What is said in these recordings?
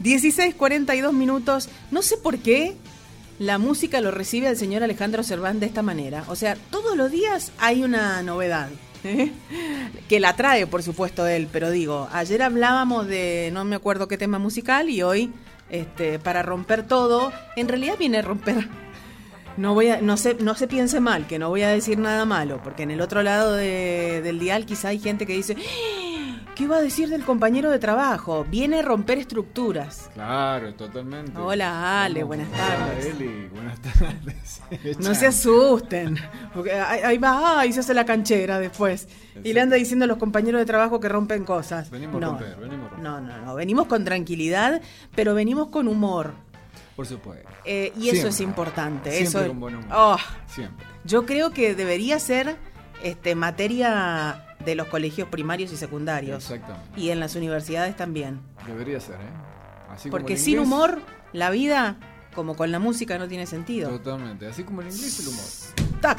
16:42. No sé por qué la música lo recibe al señor Alejandro Serván de esta manera. O sea, todos los días hay una novedad, ¿eh? Que la trae, por supuesto, él. Pero digo, ayer hablábamos de no me acuerdo qué tema musical y hoy, para romper todo, en realidad viene a romper. No se piense mal, que no voy a decir nada malo, porque en el otro lado del dial quizá hay gente que dice, ¿qué iba a decir del compañero de trabajo? Viene a romper estructuras. Claro, totalmente. Hola Ale, buenas tardes. Hola Eli, buenas tardes. No se asusten, porque ahí va, y se hace la canchera después. Y le anda diciendo a los compañeros de trabajo que rompen cosas. Venimos a romper. No, venimos con tranquilidad, pero venimos con humor. Por supuesto. Y siempre, eso es importante. Siempre eso con buen humor. Siempre. Yo creo que debería ser materia de los colegios primarios y secundarios. Exactamente. Y en las universidades también. Debería ser, Así porque como sin inglés, humor, la vida, como con la música, no tiene sentido. Totalmente. Así como el inglés, el humor. ¡Tac!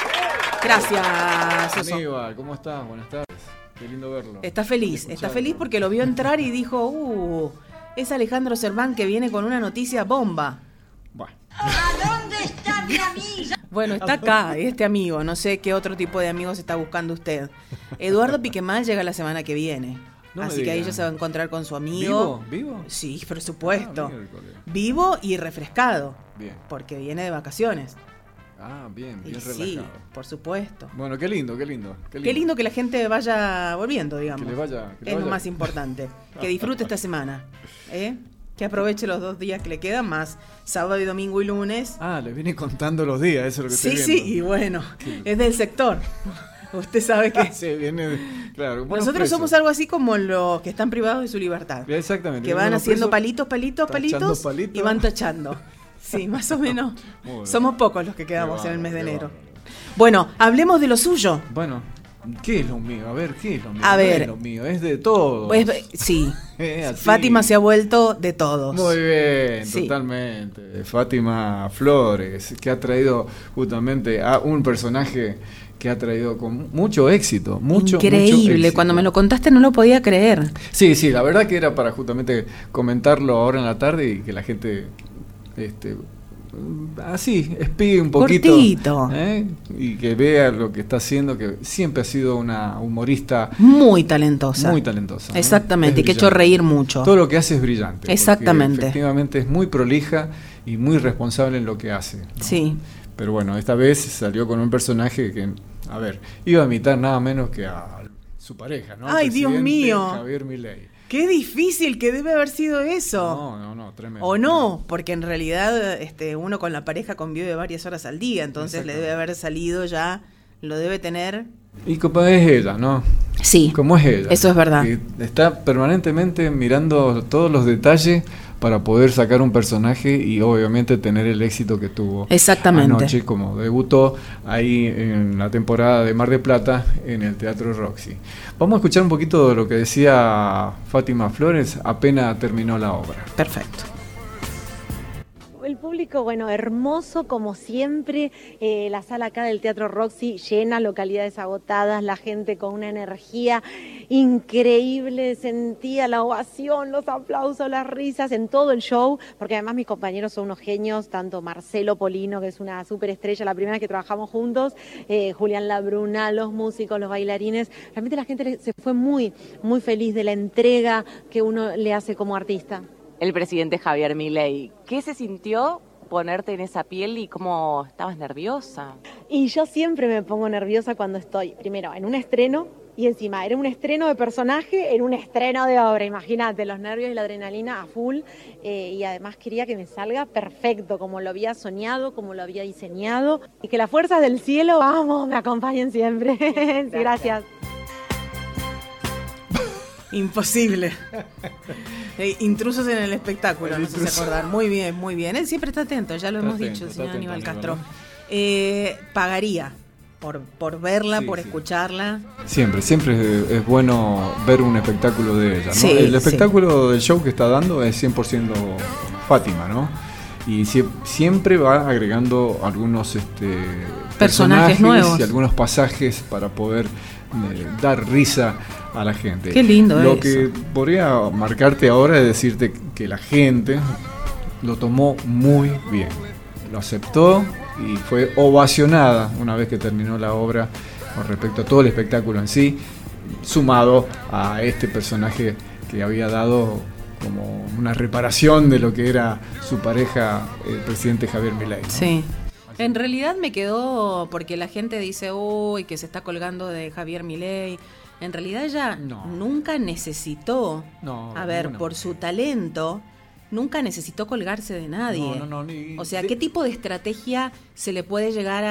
Gracias, Soso. Aníbal, ¿cómo estás? Buenas tardes. Qué lindo verlo. Está feliz porque lo vio entrar y dijo, es Alejandro Serván que viene con una noticia bomba. Bueno. ¿A dónde está mi amiga? Bueno, está acá, este amigo. No sé qué otro tipo de amigos está buscando usted. Eduardo Piquemal llega la semana que viene. Así que ahí ya se va a encontrar con su amigo. ¿Vivo? Sí, por supuesto. Vivo y refrescado. Bien. Porque viene de vacaciones. Bien relajado. Sí, por supuesto. Bueno, qué lindo. Qué lindo que la gente vaya volviendo, digamos. Que le vaya. Es lo más importante. Que disfrute esta semana. Que aproveche los 2 días que le quedan, más sábado y domingo y lunes. Le viene contando los días, eso es lo que estoy viendo. Sí, y bueno, es del sector. Usted sabe que sí, viene claro. Nosotros presos. somos algo así como los que están privados de su libertad. Exactamente. Que van haciendo presos, palitos y van tachando. Sí, más o menos. Bueno. Somos pocos los que quedamos en el mes de enero. Bueno, hablemos de lo suyo. Bueno, ¿qué es lo mío? A ver, ¿qué es lo mío? A ver. No es lo mío, es de todo. Pues, sí. Fátima se ha vuelto de todos. Muy bien, sí. Totalmente. Fátima Flores, que ha traído justamente a un personaje que ha traído con mucho éxito. Increíble, mucho éxito. Cuando me lo contaste no lo podía creer. Sí, la verdad que era para justamente comentarlo ahora en la tarde y que la gente así espíe un poquito. Cortito. Y que vea lo que está haciendo, que siempre ha sido una humorista muy talentosa. Exactamente, y que ha hecho reír mucho. Todo lo que hace es brillante. Exactamente. Efectivamente es muy prolija y muy responsable en lo que hace, ¿no? Sí. Pero bueno, esta vez salió con un personaje que, iba a imitar nada menos que a su pareja, ¿no? ¡Ay, Dios mío! Javier Milei. Qué difícil que debe haber sido eso. No, tremendo. O no, porque en realidad uno con la pareja convive varias horas al día, entonces le debe haber salido ya, lo debe tener. Y como es ella, ¿no? Sí. Como es ella. Eso es verdad. Que está permanentemente mirando todos los detalles para poder sacar un personaje y obviamente tener el éxito que tuvo. Exactamente. Anoche, como debutó ahí en la temporada de Mar del Plata en el Teatro Roxy. Vamos a escuchar un poquito de lo que decía Fátima Flores apenas terminó la obra. Perfecto. El público, hermoso como siempre, la sala acá del Teatro Roxy llena, localidades agotadas, la gente con una energía increíble, sentía la ovación, los aplausos, las risas en todo el show, porque además mis compañeros son unos genios, tanto Marcelo Polino, que es una superestrella, la primera vez que trabajamos juntos, Julián Labruna, los músicos, los bailarines, realmente la gente se fue muy, muy feliz de la entrega que uno le hace como artista. El presidente Javier Milei, ¿qué se sintió ponerte en esa piel y cómo estabas nerviosa? Y yo siempre me pongo nerviosa cuando estoy, primero, en un estreno, y encima, era un estreno de personaje, era un estreno de obra, imagínate, los nervios y la adrenalina a full, y además quería que me salga perfecto, como lo había soñado, como lo había diseñado, y que las fuerzas del cielo, vamos, me acompañen siempre. Sí, gracias. Imposible. Intrusos en el espectáculo, no sé si acordar. Muy bien. Él siempre está atento, ya lo hemos dicho, el señor Aníbal Castro. Pagaría por verla, por escucharla. Siempre es bueno ver un espectáculo de ella, ¿no? Sí, el espectáculo del show que está dando es 100% Fátima, ¿no? Y siempre va agregando algunos Personajes nuevos. y algunos pasajes para poder dar risa a la gente. Qué lindo Lo eso. que podría marcarte ahora es decirte que la gente lo tomó muy bien, lo aceptó y fue ovacionada una vez que terminó la obra con respecto a todo el espectáculo en sí, sumado a este personaje que había dado como una reparación de lo que era su pareja, el presidente Javier Milei, ¿no? Sí. En realidad me quedó porque la gente dice, uy, que se está colgando de Javier Milei. En realidad ella No. nunca necesitó, No, a ver, ninguna. por su talento, nunca necesitó colgarse de nadie. No, ni- O sea, ¿qué tipo de estrategia le puede llegar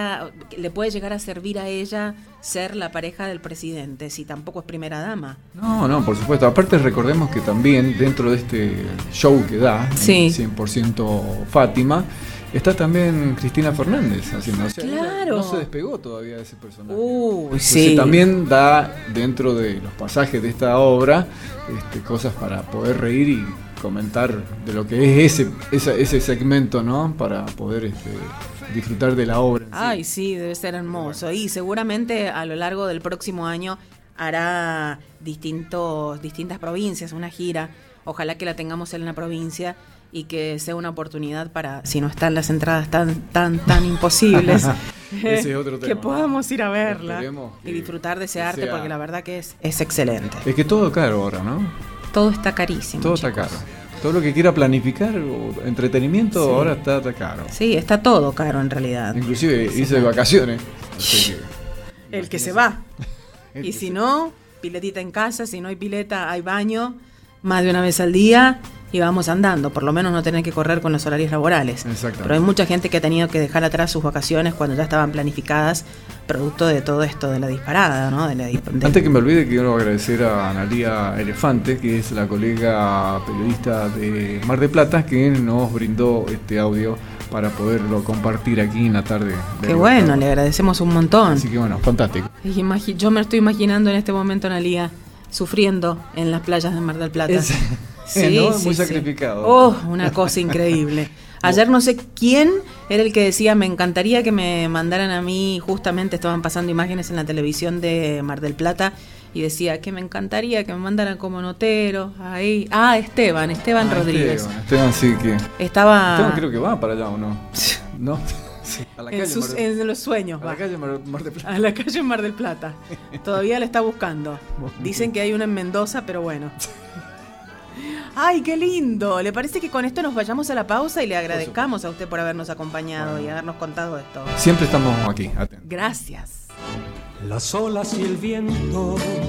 a servir a ella ser la pareja del presidente si tampoco es primera dama? No, por supuesto. Aparte recordemos que también dentro de este show que da, Sí. 100% Fátima, está también Cristina Fernández haciendo. O sea, ella Claro. no se despegó todavía de ese personaje. Entonces, Entonces, también da dentro de los pasajes de esta obra cosas para poder reír y comentar de lo que es ese segmento, ¿no? Para poder disfrutar de la obra en sí. Ay, sí, debe ser hermoso. Y seguramente a lo largo del próximo año hará distintas provincias, una gira. Ojalá que la tengamos en la provincia y que sea una oportunidad para, si no están las entradas tan imposibles, Ese es otro que tema. podamos ir a verla Esperemos y que disfrutar de ese sea- arte, porque la verdad que es excelente. Es que todo caro ahora, ¿no? Todo está carísimo. Todo chicos. está caro. Todo lo que quiera planificar o entretenimiento Sí. ahora está caro. Sí, está todo caro en realidad. Inclusive hice vacaciones. Así que, El que se va. el Y que si se- no, piletita en casa, si no hay pileta, hay baño, más de una vez al día y vamos andando, por lo menos no tener que correr con los horarios laborales. Exactamente. Pero hay mucha gente que ha tenido que dejar atrás sus vacaciones cuando ya estaban planificadas, producto de todo esto, de la disparada, ¿no? Antes que me olvide, quiero agradecer a Analía Elefante, que es la colega periodista de Mar del Plata, que nos brindó este audio para poderlo compartir aquí en la tarde. de Qué Libertador. bueno, le agradecemos un montón. Así que bueno, fantástico. Yo me estoy imaginando en este momento a Analía sufriendo en las playas de Mar del Plata. ¿no? Muy sacrificado. Oh, una cosa increíble. Ayer no sé quién era el que decía, me encantaría que me mandaran a mí, justamente estaban pasando imágenes en la televisión de Mar del Plata, y decía que me encantaría que me mandaran como notero, ahí. Ah, Esteban Rodríguez. Esteban sí que... Estaba Esteban creo que va para allá, ¿o no? ¿No? Sí, a la en, calle Mar del- en los sueños. a la va. calle Mar del Plata. A la calle Mar del Plata. Todavía la está buscando. Dicen que hay una en Mendoza, pero bueno. ¡Ay, qué lindo! ¿Le parece que con esto nos vayamos a la pausa y le agradezcamos a usted por habernos acompañado y habernos contado esto? Siempre estamos aquí, atentos. Gracias. Las olas y el viento